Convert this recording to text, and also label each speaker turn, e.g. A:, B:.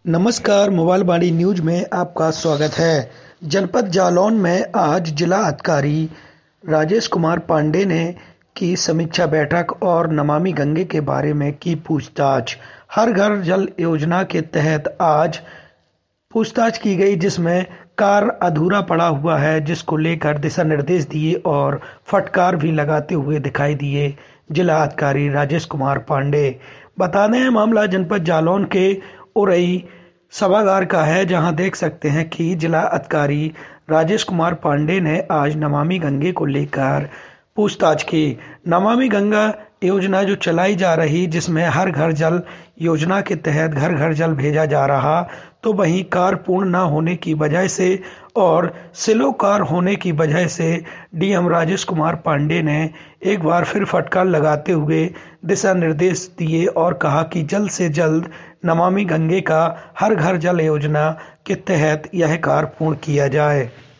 A: नमस्कार, मोबाइल बाड़ी न्यूज में आपका स्वागत है। जनपद जालौन में आज जिला अधिकारी राजेश कुमार पांडे ने की समीक्षा बैठक और नमामि गंगे के बारे में की पूछताछ। हर घर जल योजना के तहत आज पूछताछ की गई, जिसमें कार्य अधूरा पड़ा हुआ है, जिसको लेकर दिशा निर्देश दिए और फटकार भी लगाते हुए दिखाई दिए जिला अधिकारी राजेश कुमार पांडे। बता दें, मामला जनपद जालौन के उरई सभागार का है, जहां देख सकते हैं कि जिला अधिकारी राजेश कुमार पांडे ने आज नमामि गंगे को लेकर पूछताछ की। नमामि गंगा योजना जो चलाई जा रही, जिसमें हर घर जल योजना के तहत घर घर जल भेजा जा रहा, तो वहीं कार्य पूर्ण न होने की वजह से और स्लो कार्य होने की वजह से डीएम राजेश कुमार पांडे ने एक बार फिर फटकार लगाते हुए दिशा निर्देश दिए और कहा कि जल्द से जल्द नमामि गंगे का हर घर जल योजना के तहत यह कार्य पूर्ण किया जाए।